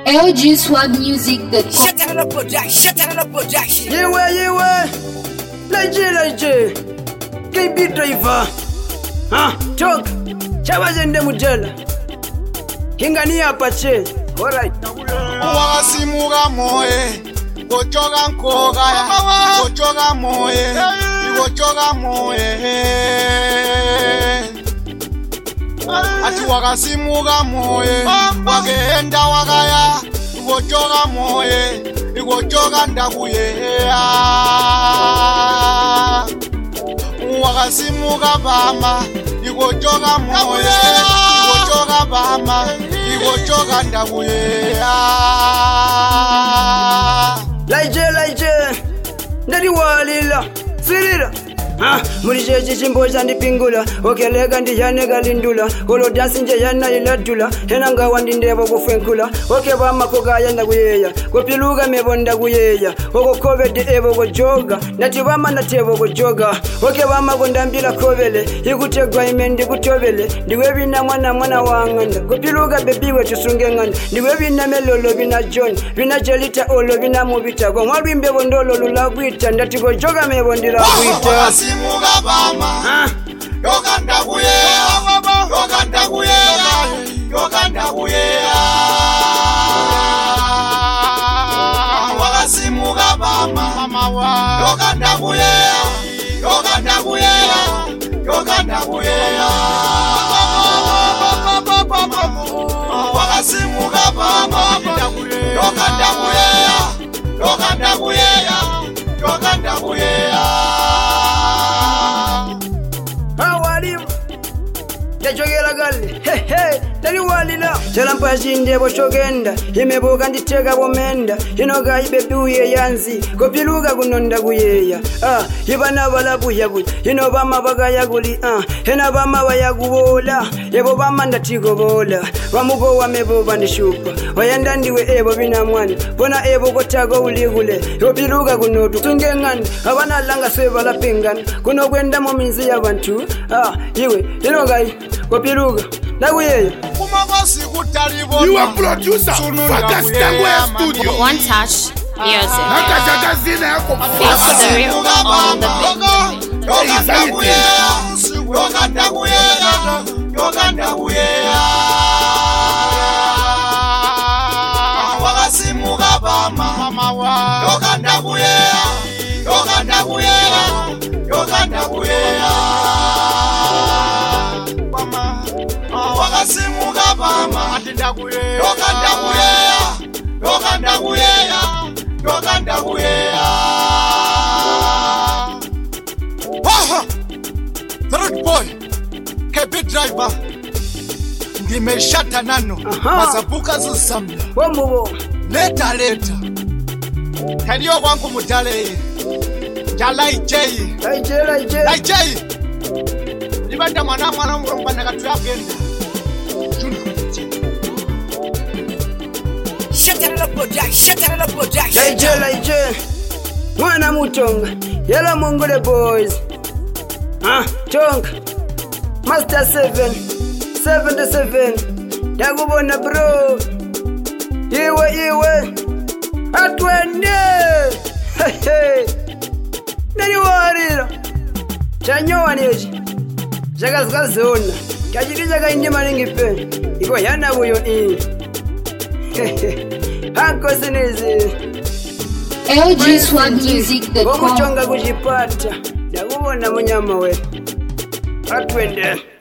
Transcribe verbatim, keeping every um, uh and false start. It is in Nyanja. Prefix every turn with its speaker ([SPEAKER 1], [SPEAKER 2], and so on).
[SPEAKER 1] L G Swag Music.
[SPEAKER 2] Shut up, production. Shut up, production.
[SPEAKER 3] Yewe yewe, laje laje, K B driver. Ha, talk. Chabaje nde mujela. Kingani hapa che. Alright.
[SPEAKER 4] Wasimuga moye, gochoga nkoga ya, gochoga moye, gochoga moye. Ati wakasimuga moye, wagenda wagaya, gochoga moye, gochoga ndakuye. Wakasimuga bama, gochoga moye, gochoga bama. Igochoga ndakuye.
[SPEAKER 3] Laije laije, ndari walila, sirira. Ha, muri jeje chimboja ndipingula, okelega ndiyane galindula, olo dance nje yana iladula, hena ngawa ndindebo kufenkula, oke bama kogaya ndakuyeya, kopiluga mebonda kuyeya, oko covid ebo gojoga, nati bama natebo gojoga, oke bama gondambila kobele, ikutegwa imendi kutobele, ndiwe bina mwana mwana wanganda, kopiluga bebiwe tusunge nganda, ndiwe bina melolo bina John, bina jelita olo bina mubita, kwa mwalu imbebo ndolo lulagwita, ndati gojoga mebondila gwita.
[SPEAKER 4] Simuga bama, yoganda kuye, yoganda kuye, yoganda kuye. Wakasimuga bama, yoganda kuye, yoganda kuye, yoganda kuye. Wakasimuga bama, yoganda kuye, yoganda kuye, yoganda kuye.
[SPEAKER 3] Jogera gali, he he, tari walila. Chalampa jinde bo chogenda, imeboga nditega bomenda, inoga ibebuye yanzi, kopiluga kunonda kuyeya. Ah, ibana balabu yabu, inobama bagaya guli, ah, hena bama wayagubola, ebo bama ndatigo bola, wamugo wamebo bandishupa, wayanda ndiwe ebo binamwani, bona ebo kotago uligule, kopiluga kunotu, tungengani, abana langa sweva la pingani, kuno kwenda mu minzi y'abantu, ah, iwe, inoga kopiluga ndakuyeya.
[SPEAKER 5] You are producer Fakastangwe Studio.
[SPEAKER 1] One touch music.
[SPEAKER 5] Nakajagazina yako
[SPEAKER 1] Feel for the real on the beat.
[SPEAKER 4] Yoganda kuye, yoganda kuye. Wakasimuga bama, yoganda kuye, yoganda kuye, yoganda kuye. Wakasimuga bama, yoganda kuye, yoganda kuye, yoganda kuye. Third boy, K B driver, nimeshata nano, mazabuka zusamla.
[SPEAKER 3] Wamubo.
[SPEAKER 4] Leta leta, kaniyo kwangu mutale, jala ijeyi.
[SPEAKER 3] Laije laije.
[SPEAKER 4] Ijeyi, libanda mwana mwana mromba nakatu ya genda.
[SPEAKER 2] Shut up, production. Shut up, production.
[SPEAKER 3] Laije laije, mwana mutonga, yela mongole boys. Ah, tonga, Master seven, seventy-seven, yakubona bro. Iwe iwe, atwende. Hey hey, nani warira, chanyowa neji, jagazgazona, kajirija kaindi maningi pe, iko yana buyo ii. Hako sinizi
[SPEAKER 1] L G Swag Music dot com.
[SPEAKER 3] Wamuchonga kujipata, yakubona munyama we. Atwende.